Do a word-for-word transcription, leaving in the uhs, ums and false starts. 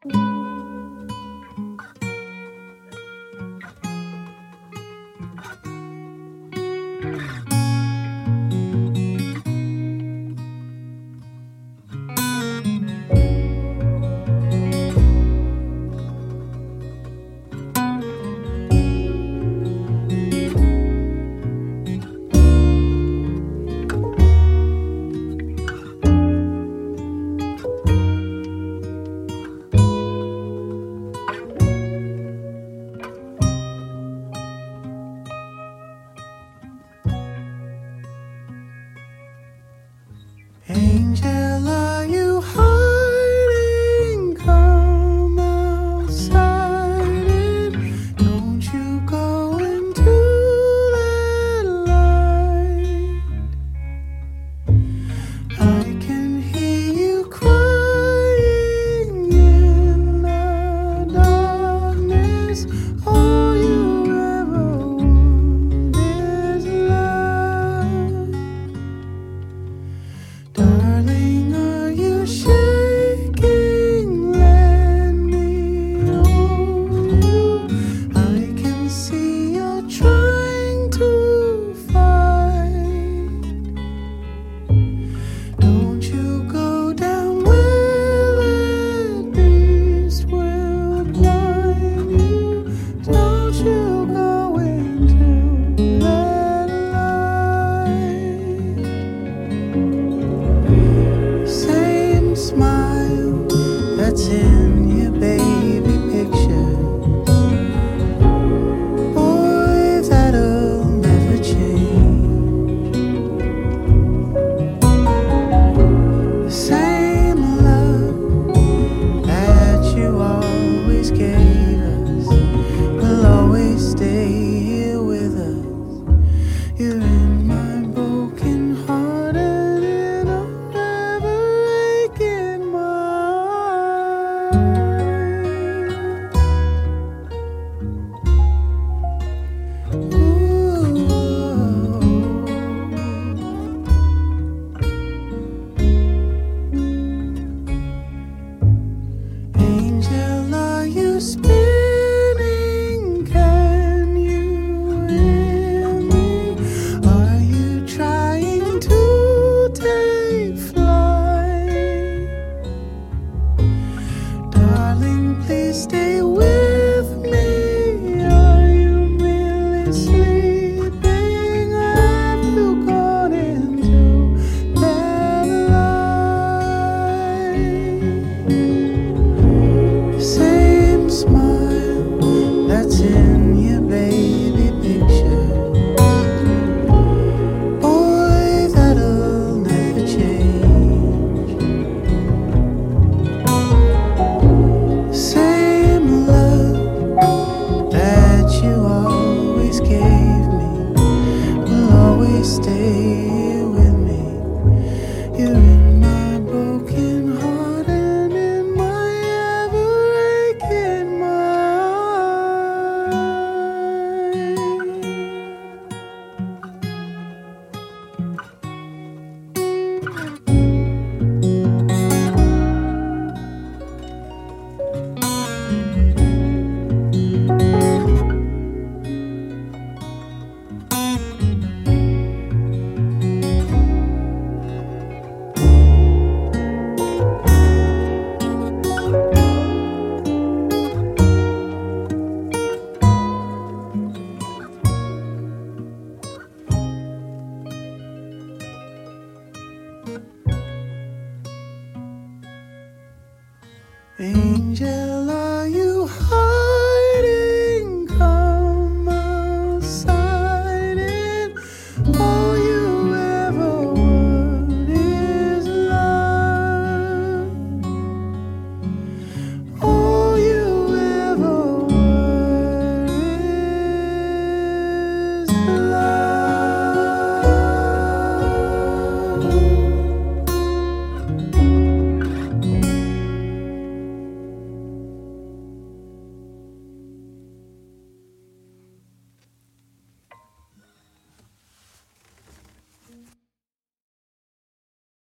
Angel, are you hiding? Come outside and don't you go into that light. I can hear you crying in the darkness. All you ever want is love. Darling, are you shaking? Let me hold you. I can see you're trying to fight. Don't you go down where that beast will blind you. Don't you go into that light. Same smile that's in your baby picture. Boy, that'll never change. The same love that you always gave us will always stay here with us. You're in my broken heart and in a ever-aching mind. Ooh. Angel, are you spinning? Can you hear me? Are you trying to take flight? Darling, please stay with me. Are you really sleeping? Have you gone into that light? Same smile that's in your baby picture. Boy, that'll never change. Same love that you always gave me will always stay here with me. You're in my broken heart and in my ever-aching mind. Angel,